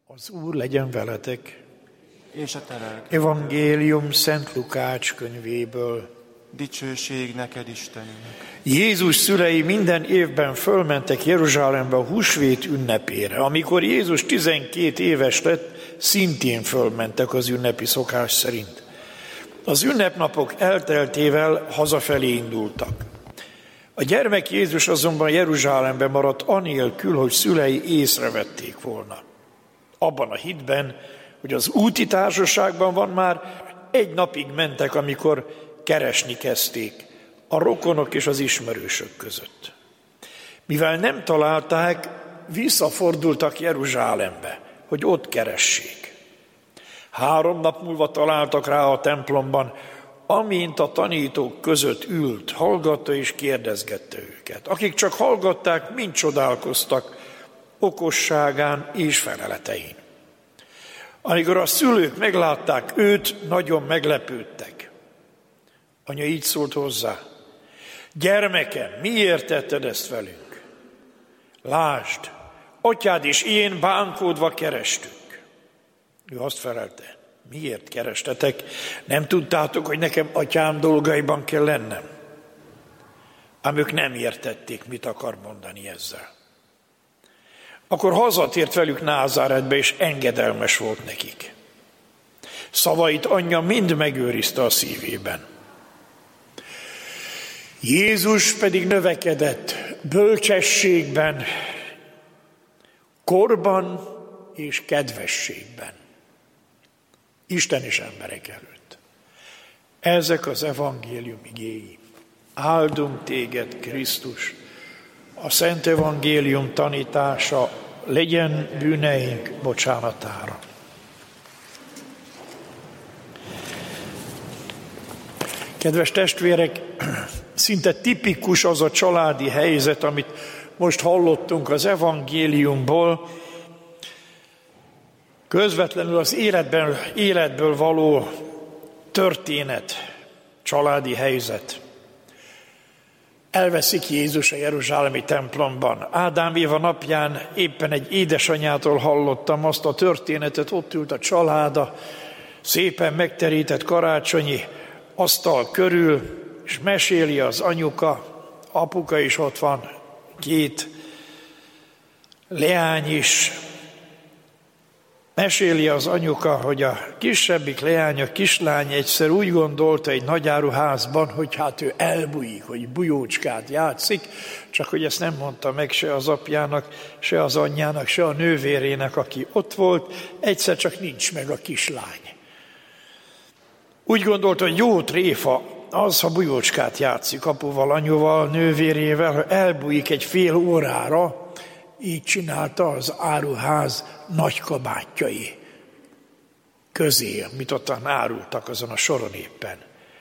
Az Úr legyen veletek. És a te lelked. Evangélium Szent Lukács könyvéből. Dicsőség neked, Istenünk. Jézus szülei minden évben fölmentek Jeruzsálembe a húsvét ünnepére. Amikor Jézus 12 éves lett, szintén fölmentek az ünnepi szokás szerint. Az ünnepnapok elteltével hazafelé indultak. A gyermek Jézus azonban Jeruzsálembe maradt anélkül, hogy szülei észrevették volna. Abban a hitben, hogy az úti társaságban van, már egy napig mentek, amikor keresni kezdték a rokonok és az ismerősök között. Mivel nem találták, visszafordultak Jeruzsálembe, hogy ott keressék. 3 nap múlva találtak rá a templomban, amint a tanítók között ült, hallgatta és kérdezgette őket. Akik csak hallgatták, mind csodálkoztak okosságán és feleletein. Amikor a szülők meglátták őt, nagyon meglepődtek. Anya így szólt hozzá: gyermekem, miért tetted ezt velünk? Lásd, atyád és én bánkódva kerestük. Ő azt felelte: miért kerestetek? Nem tudtátok, hogy nekem atyám dolgaiban kell lennem? Ám ők nem értették, mit akar mondani ezzel. Akkor hazatért velük Názáretbe, és engedelmes volt nekik. Szavait anyja mind megőrizte a szívében. Jézus pedig növekedett bölcsességben, korban és kedvességben, Isten és emberek előtt. Ezek az evangélium igéi. Áldunk téged, Krisztus! A Szent Evangélium tanítása legyen bűneink bocsánatára. Kedves testvérek, szinte tipikus az a családi helyzet, amit most hallottunk az evangéliumból, közvetlenül az életből való történet, családi helyzet. Elveszik Jézus a jeruzsálemi templomban. Ádám Éva napján éppen egy édesanyától hallottam azt a történetet, ott ült a családa, szépen megterített karácsonyi asztal körül, és meséli az anyuka, apuka is ott van, 2 leány is. Meséli az anyuka, hogy a kisebbik leány, a kislány egyszer úgy gondolta egy nagyáruházban, hogy hát ő elbújik, hogy bujócskát játszik, csak hogy ezt nem mondta meg se az apjának, se az anyjának, se a nővérének, aki ott volt, egyszer csak nincs meg a kislány. Úgy gondolta, hogy jó tréfa az, ha bujócskát játszik apuval, anyuval, nővérével, ha elbújik egy fél órára. Így csinálta az áruház nagy kabátjai közé, amit ottan árultak azon a soron éppen.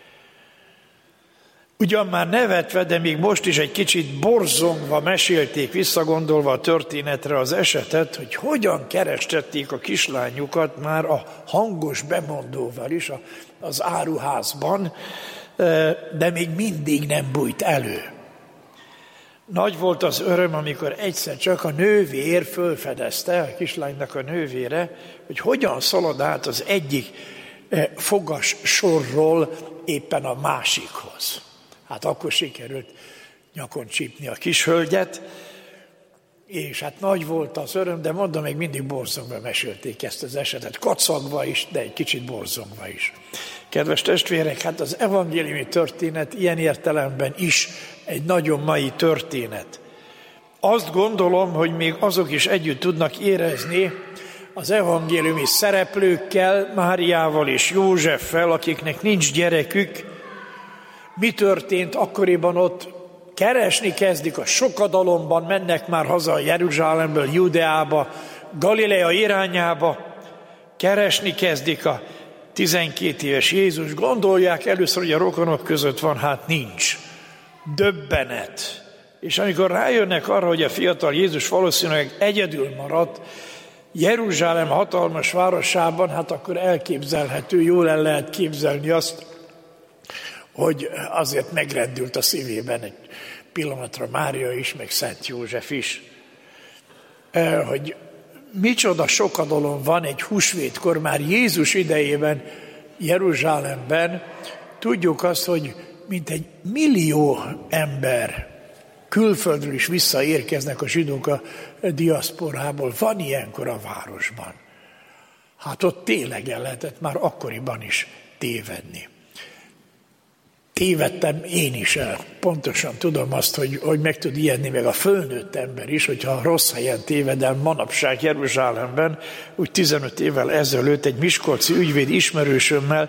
Ugyan már nevetve, de még most is egy kicsit borzongva mesélték, visszagondolva a történetre az esetet, hogy hogyan kerestették a kislányukat már a hangos bemondóval is az áruházban, de még mindig nem bújt elő. Nagy volt az öröm, amikor egyszer csak a nővér fölfedezte, a kislánynak a nővére, hogy hogyan szalad át az egyik fogas sorról éppen a másikhoz. Hát akkor sikerült nyakon csípni a kishölgyet, és hát nagy volt az öröm, de mondom, még mindig borzongva mesélték ezt az esetet, kacagva is, de egy kicsit borzongva is. Kedves testvérek, hát az evangéliumi történet ilyen értelemben is egy nagyon mai történet. Azt gondolom, hogy még azok is együtt tudnak érezni az evangéliumi szereplőkkel, Máriával és Józseffel, akiknek nincs gyerekük. Mi történt akkoriban ott? Keresni kezdik a sokadalomban, mennek már haza a Jeruzsálemből, Judeába, Galilea irányába, keresni kezdik a 12 éves Jézus. Gondolják először, hogy a rokonok között van, hát nincs. Döbbenet. És amikor rájönnek arra, hogy a fiatal Jézus valószínűleg egyedül maradt Jeruzsálem hatalmas városában, hát akkor elképzelhető, jól el lehet képzelni azt, hogy azért megrendült a szívében egy pillanatra Mária is, meg Szent József is, hogy micsoda sokadalom van egy húsvétkor, már Jézus idejében Jeruzsálemben. Tudjuk azt, hogy mintegy 1 millió ember külföldről is visszaérkeznek a zsidók a diaszporából. Van ilyenkor a városban. Hát ott tényleg el lehetett már akkoriban is tévedni. Tévedtem én is el. Pontosan tudom azt, hogy meg tud ijedni meg a fölnőtt ember is, hogyha rossz helyen tévedel manapság Jeruzsálemben. Úgy 15 évvel ezelőtt egy miskolci ügyvéd ismerősömmel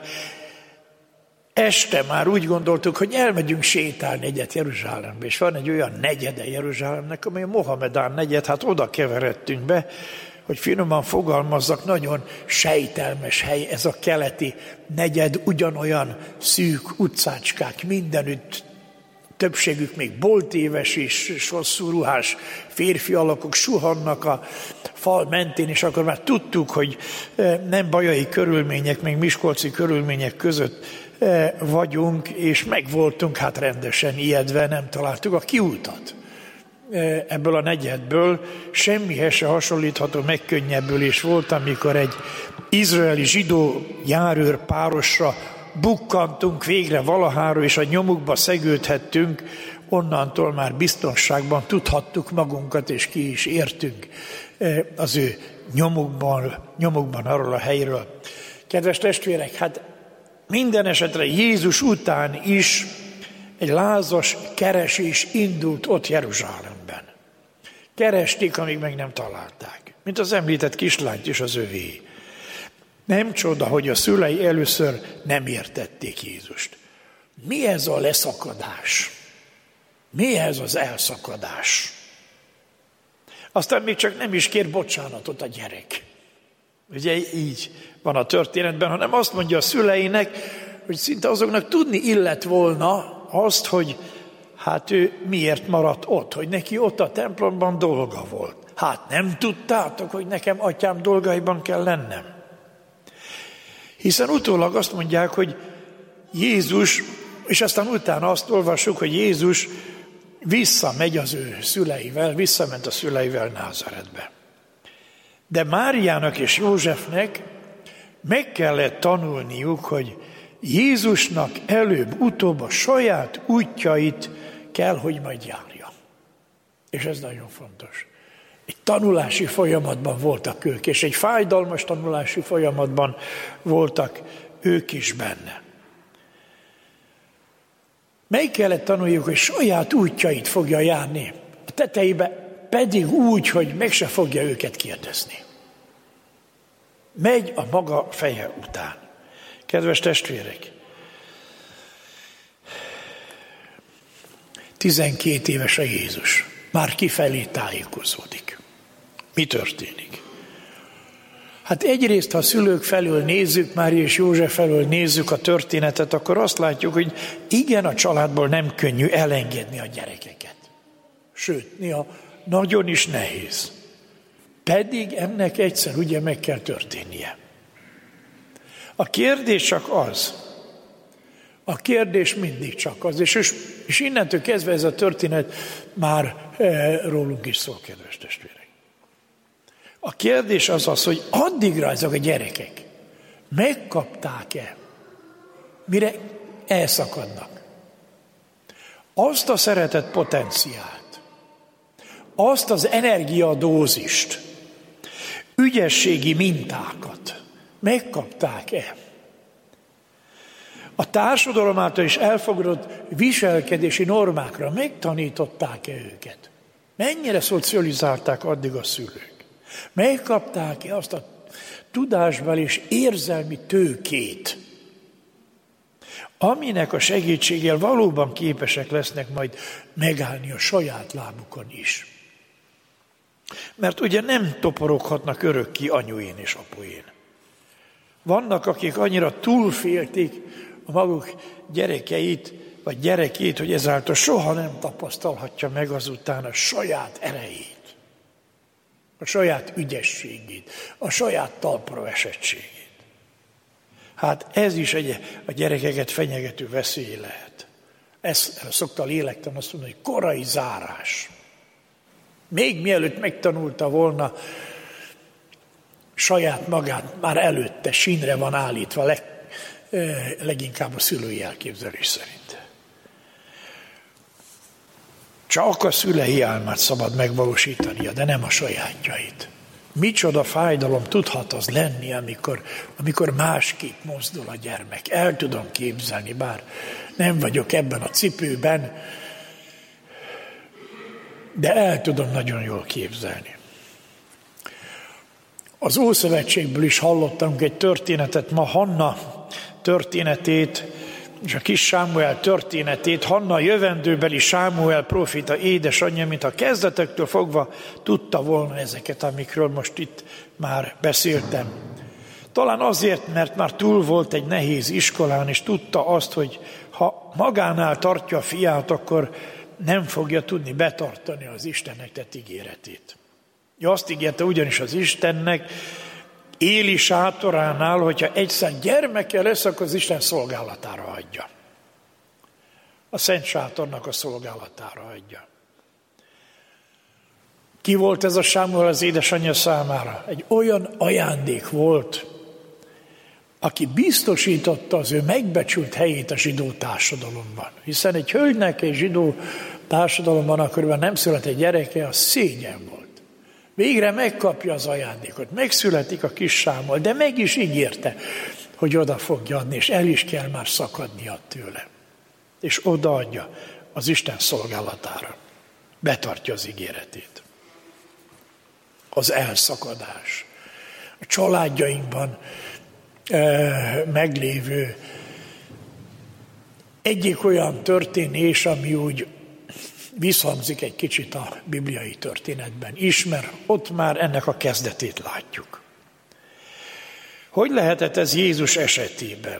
este már úgy gondoltuk, hogy elmegyünk sétálni egyet Jeruzsálembe, és van egy olyan negyede Jeruzsálemnek, amely a Mohamedán negyed, hát oda keveredtünk be, hogy finoman fogalmazzak, nagyon sejtelmes hely, ez a keleti negyed, ugyanolyan szűk utcácskák mindenütt, többségük még boltéves is, és hosszú ruhás férfi alakok suhannak a fal mentén, és akkor már tudtuk, hogy nem bajai körülmények, még miskolci körülmények között vagyunk, és megvoltunk hát rendesen ijedve, nem találtuk a kiútat ebből a negyedből. Semmihez se hasonlítható megkönnyebbülés volt, amikor egy izraeli zsidó járőr párosra bukkantunk végre valahára, és a nyomukba szegődhettünk, onnantól már biztonságban tudhattuk magunkat, és ki is értünk az ő nyomukban arról a helyről. Kedves testvérek, hát minden esetre Jézus után is egy lázas keresés indult ott Jeruzsálemben. Keresték, amíg meg nem találták. Mint az említett kislányt is az övé. Nem csoda, hogy a szülei először nem értették Jézust. Mi ez a leszakadás? Mi ez az elszakadás? Aztán még csak nem is kér bocsánatot a gyerek. Ugye így van a történetben, hanem azt mondja a szüleinek, hogy szinte azoknak tudni illett volna azt, hogy hát ő miért maradt ott, hogy neki ott a templomban dolga volt. Hát nem tudtátok, hogy nekem atyám dolgaiban kell lennem? Hiszen utólag azt mondják, hogy Jézus, és aztán utána azt olvassuk, hogy Jézus visszamegy az ő szüleivel, visszament a szüleivel Názáretbe. De Máriának és Józsefnek meg kellett tanulniuk, hogy Jézusnak előbb-utóbb a saját útjait kell, hogy majd járja. És ez nagyon fontos. Egy tanulási folyamatban voltak ők, és egy fájdalmas tanulási folyamatban voltak ők is benne. Meg kellett tanuljuk, hogy saját útjait fogja járni, a tetejébe pedig úgy, hogy meg se fogja őket kérdezni. Megy a maga feje után. Kedves testvérek, 12 éves a Jézus, már kifelé tájékozódik. Mi történik? Hát egyrészt, ha a szülők felől nézzük, Mária és József felől nézzük a történetet, akkor azt látjuk, hogy igen, a családból nem könnyű elengedni a gyerekeket. Sőt, néha nagyon is nehéz. Pedig ennek egyszer ugye meg kell történnie. A kérdés csak az, a kérdés mindig csak az, és innentől kezdve ez a történet már rólunk is szól, kedves testvérek. A kérdés az, hogy addigra ezek a gyerekek megkapták-e, mire elszakadnak, azt a szeretet potenciált, azt az energiadózist, ügyességi mintákat megkapták-e? A társadalom által is elfogadott viselkedési normákra megtanították-e őket? Mennyire szocializálták addig a szülők? Megkapták-e azt a tudásbeli és érzelmi tőkét, aminek a segítségével valóban képesek lesznek majd megállni a saját lábukon is? Mert ugye nem toporoghatnak örökké anyuén és apuén. Vannak, akik annyira túlfélték a maguk gyerekeit, vagy gyerekét, hogy ezáltal soha nem tapasztalhatja meg azután a saját erejét, a saját ügyességét, a saját talpra esettségét. Hát ez is a gyerekeket fenyegető veszély lehet. Ezt szokta a lélektan azt mondani, hogy korai zárás. Még mielőtt megtanulta volna saját magát már előtte sínre van állítva, leginkább a szülői elképzelés szerint. Csak a szülei álmát szabad megvalósítania, de nem a sajátjait. Micsoda fájdalom tudhat az lenni, amikor másképp mozdul a gyermek. El tudom képzelni, bár nem vagyok ebben a cipőben, de el tudom nagyon jól képzelni. Az Ószövetségből is hallottam egy történetet, ma Hanna történetét, és a kis Sámuel történetét. Hanna jövendőbeli Sámuel próféta édesanyja, mint a kezdetektől fogva tudta volna ezeket, amikről most itt már beszéltem. Talán azért, mert már túl volt egy nehéz iskolán, és tudta azt, hogy ha magánál tartja a fiát, akkor nem fogja tudni betartani az Istennek tett ígéretét. Azt ígérte ugyanis az Istennek Éli sátoránál, hogyha egyszer gyermeke lesz, akkor az Isten szolgálatára adja. A Szent Sátornak a szolgálatára adja. Ki volt ez a Sámuel az édesanyja számára? Egy olyan ajándék volt, aki biztosította az ő megbecsült helyét a zsidó társadalomban. Hiszen egy hölgynek egy zsidó társadalomban, akkoriban nem született gyereke, az szégyen volt. Végre megkapja az ajándékot, megszületik a kis Sámuel, de meg is ígérte, hogy oda fogja adni, és el is kell már szakadnia tőle. És odaadja az Isten szolgálatára. Betartja az ígéretét. Az elszakadás. A családjainkban meglévő egyik olyan történés, ami úgy visszhangzik egy kicsit a bibliai történetben is, mert ott már ennek a kezdetét látjuk. Hogy lehetett ez Jézus esetében?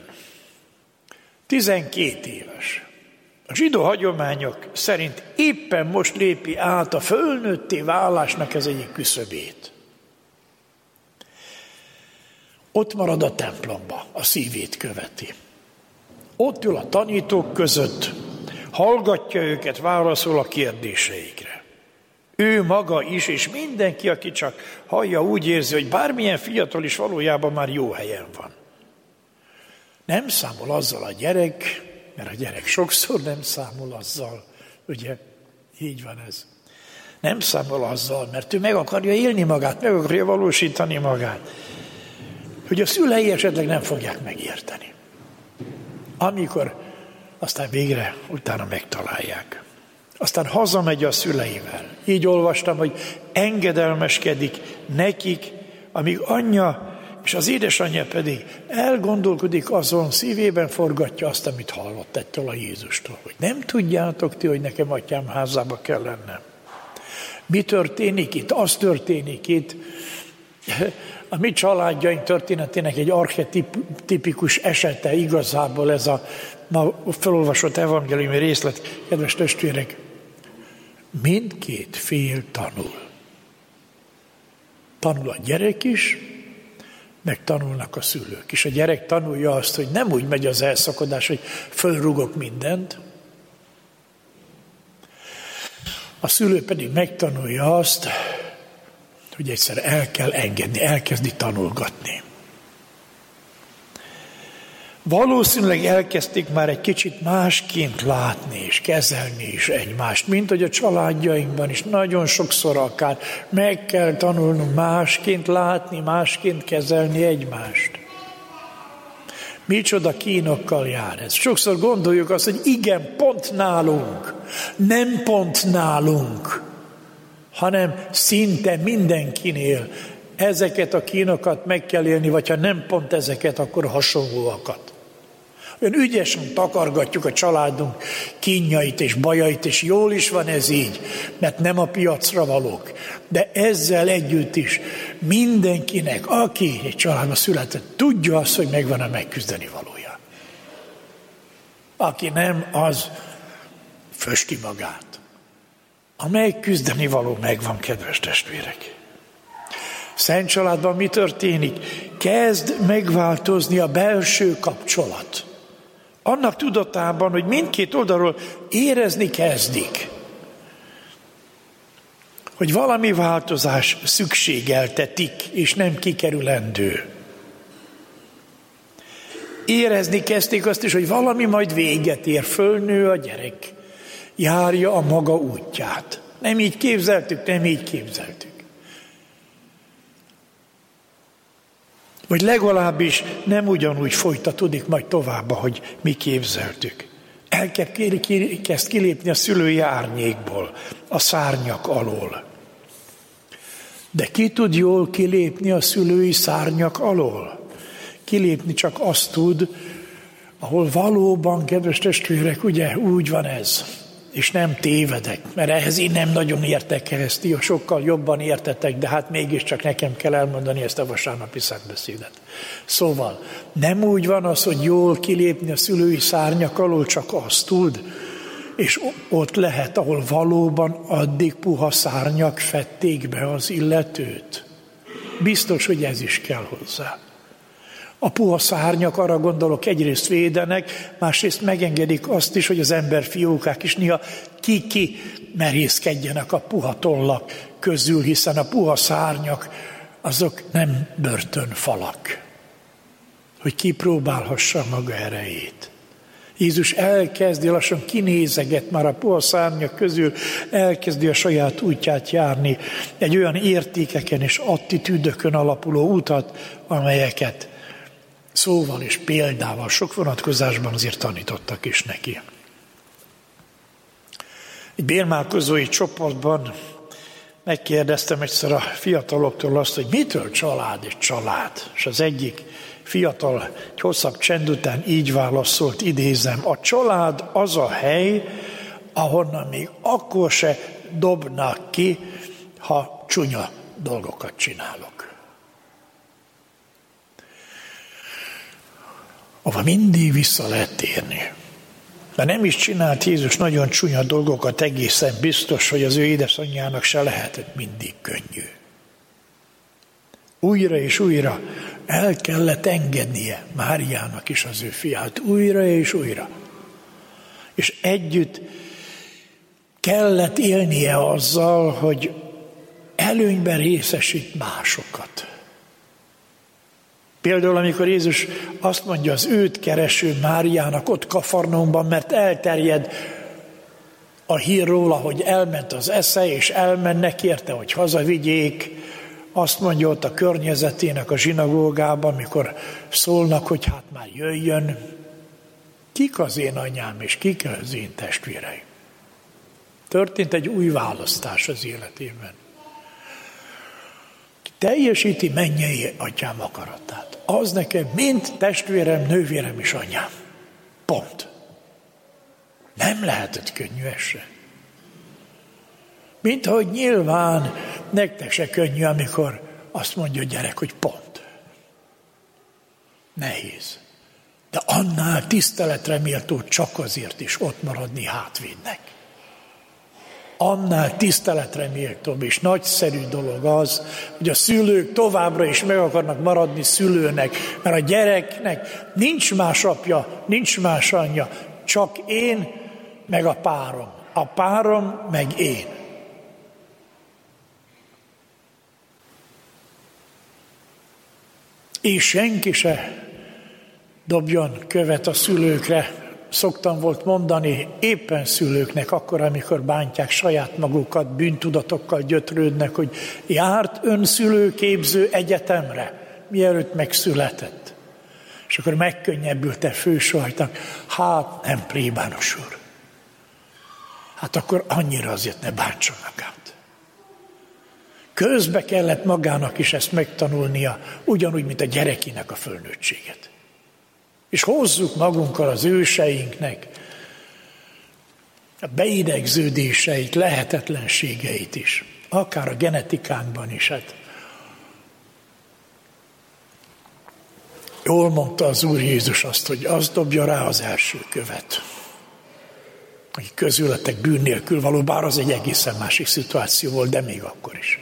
12 éves. A zsidó hagyományok szerint éppen most lépi át a fölnőtté válásnak ez egyik küszöbét. Ott marad a templomba, a szívét követi. Ott ül a tanítók között, hallgatja őket, válaszol a kérdéseikre. Ő maga is, és mindenki, aki csak hallja, úgy érzi, hogy bármilyen fiatal is valójában már jó helyen van. Nem számol azzal a gyerek, mert a gyerek sokszor nem számol azzal, ugye, így van ez. Nem számol azzal, mert ő meg akarja élni magát, meg akarja valósítani magát, hogy a szülei esetleg nem fogják megérteni. Amikor aztán végre utána megtalálják. Aztán hazamegy a szüleivel. Így olvastam, hogy engedelmeskedik nekik, amíg anyja és az édesanyja pedig elgondolkodik azon, szívében forgatja azt, amit hallott ettől a Jézustól. Hogy nem tudjátok ti, hogy nekem atyám házába kell lennem. Mi történik itt? Az történik itt. A mi családjaink történetének egy archetipikus esete igazából ez a ma felolvasott evangéliumi részlet, kedves testvérek. Mindkét fél tanul. Tanul a gyerek is, meg tanulnak a szülők is. A gyerek tanulja azt, hogy nem úgy megy az elszakadás, hogy fölrugok mindent. A szülő pedig megtanulja azt, hogy egyszer el kell engedni, elkezdi tanulgatni. Valószínűleg elkezdték már egy kicsit másként látni és kezelni is egymást, mint hogy a családjainkban is nagyon sokszor akár meg kell tanulnunk másként látni, másként kezelni egymást. Micsoda kínokkal jár ez. Sokszor gondoljuk azt, hogy igen, pont nálunk, nem pont nálunk, hanem szinte mindenkinél ezeket a kínokat meg kell élni, vagy ha nem pont ezeket, akkor hasonlóakat. Olyan ügyesen takargatjuk a családunk kínjait és bajait, és jól is van ez így, mert nem a piacra valók. De ezzel együtt is mindenkinek, aki egy családba született, tudja azt, hogy megvan a megküzdeni valója. Aki nem, az fösti magát. A megküzdeni való megvan, kedves testvérek. Szent családban mi történik? Kezd megváltozni a belső kapcsolat. Annak tudatában, hogy mindkét oldalról érezni kezdik hogy valami változás szükségeltetik, és nem kikerülendő. Érezni kezdték azt is, hogy valami majd véget ér, fölnő a gyerek, járja a maga útját. Nem így képzeltük. Vagy legalábbis nem ugyanúgy folytatódik majd tovább, hogy mi képzeltük. Kezd kilépni a szülői árnyékból, a szárnyak alól. De ki tud jól kilépni a szülői szárnyak alól? Kilépni csak azt tud, ahol valóban, kedves testvérek, ugye úgy van ez, és nem tévedek, mert ehhez én nem nagyon értek ehhez, ti sokkal jobban értetek, de hát mégiscsak nekem kell elmondani ezt a vasárnapi szentbeszédet. Szóval nem úgy van az, hogy jól kilépni a szülői szárnyak alól, csak azt tud, és ott lehet, ahol valóban addig puha szárnyak fedték be az illetőt. Biztos, hogy ez is kell hozzá. A puha szárnyak, arra gondolok, egyrészt védenek, másrészt megengedik azt is, hogy az ember fiókák is néha ki merészkedjenek a puha tollak közül, hiszen a puha szárnyak azok nem börtönfalak, hogy kipróbálhassa maga erejét. Jézus elkezdi lassan kinézeget már a puha szárnyak közül, elkezdi a saját útját járni, egy olyan értékeken és attitűdökön alapuló utat, amelyeket szóval és példával sok vonatkozásban azért tanítottak is neki. Egy bérmálkozói csoportban megkérdeztem egyszer a fiataloktól azt, hogy mitől család és család. És az egyik fiatal egy hosszabb csend után így válaszolt, idézem, a család az a hely, ahonnan még akkor se dobnak ki, ha csúnya dolgokat csinálok. Ahova mindig vissza lehet térni. De nem is csinált Jézus nagyon csúnya dolgokat, egészen biztos, hogy az ő édesanyjának se lehetett mindig könnyű. Újra és újra el kellett engednie Máriának is az ő fiát, újra és újra. És együtt kellett élnie azzal, hogy előnyben részesít másokat. Például, amikor Jézus azt mondja az őt kereső Máriának ott Kafarnaumban, mert elterjed a hír róla, hogy elment az esze, és elmennek érte, hogy hazavigyék, azt mondja ott a környezetének a zsinagógában, amikor szólnak, hogy hát már jöjjön, kik az én anyám, és kik az én testvéreim. Történt egy új választás az életében. Teljesíti mennyei atyám akaratát. Az nekem mind testvérem, nővérem és anyám. Pont. Nem lehetett könnyű ez se. Mint ahogy nyilván nektek se könnyű, amikor azt mondja a gyerek, hogy pont. Nehéz. De annál tiszteletre méltó csak azért is ott maradni hátvédnek. Annál tiszteletre méltóbb és nagyszerű dolog az, hogy a szülők továbbra is meg akarnak maradni szülőnek, mert a gyereknek nincs más apja, nincs más anyja, csak én, meg a párom. A párom, meg én. És senki se dobjon követ a szülőkre. Szoktam volt mondani éppen szülőknek akkor, amikor bántják saját magukat, bűntudatokkal gyötrődnek, hogy járt ön szülőképző egyetemre, mielőtt megszületett. És akkor megkönnyebbülte fősajtak, hát nem plébános úr. Hát akkor annyira azért ne bántsanak át. Közbe kellett magának is ezt megtanulnia, ugyanúgy, mint a gyerekének a fölnőttséget. És hozzuk magunkkal az őseinknek a beidegződéseit, lehetetlenségeit is, akár a genetikánkban is. Hát. Jól mondta az Úr Jézus azt, hogy az dobja rá az első követ, hogy közületek bűn nélkül való, bár az egy egészen másik szituáció volt, de még akkor is.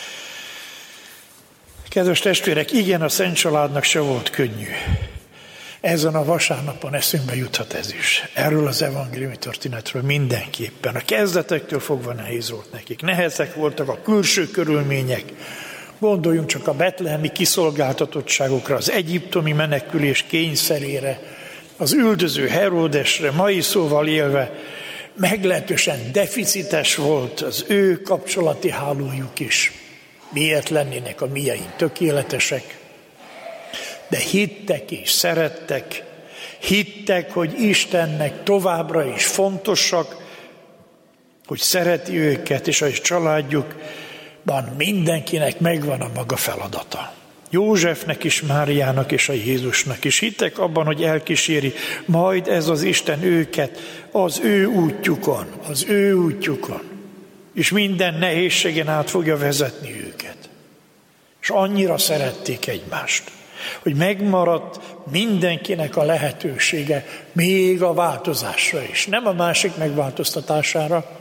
Kedves testvérek, igen, a Szent Családnak se volt könnyű. Ezen a vasárnapon eszünkbe juthat ez is. Erről az evangéliumi történetről mindenképpen. A kezdetektől fogva nehéz volt nekik. Nehezek voltak a külső körülmények. Gondoljunk csak a betlehemi kiszolgáltatottságokra, az egyiptomi menekülés kényszerére, az üldöző Heródesre, mai szóval élve meglehetősen deficites volt az ő kapcsolati hálójuk is. Miért lennének a miaink tökéletesek? De hittek és szerettek, hittek, hogy Istennek továbbra is fontosak, hogy szereti őket, és a családjukban mindenkinek megvan a maga feladata. Józsefnek is, Máriának és a Jézusnak is hittek abban, hogy elkíséri majd ez az Isten őket az ő útjukon, és minden nehézségen át fogja vezetni őket. És annyira szerették egymást, hogy megmaradt mindenkinek a lehetősége még a változásra is. Nem a másik megváltoztatására,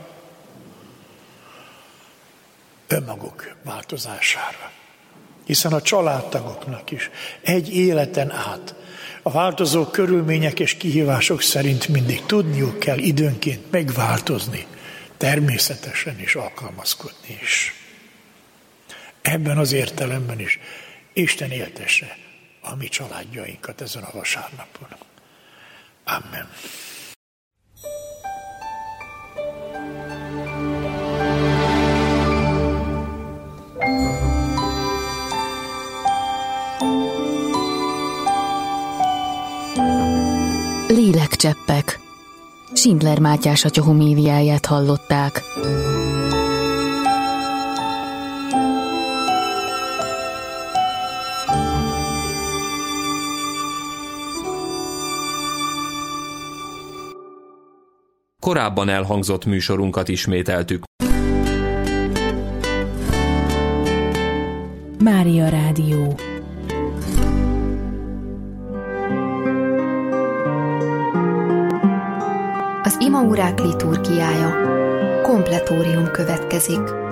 önmaguk változására. Hiszen a családtagoknak is egy életen át a változó körülmények és kihívások szerint mindig tudniuk kell időnként megváltozni, természetesen is alkalmazkodni is. Ebben az értelemben is Isten éltesse a mi családjainkat ezen a vasárnapon. Amen. Lélekcseppek. Schindler Mátyás atya homéliáját hallották. Korábban elhangzott műsorunkat ismételtük. Mária Rádió. Az imaórák liturgiája. Kompletórium következik.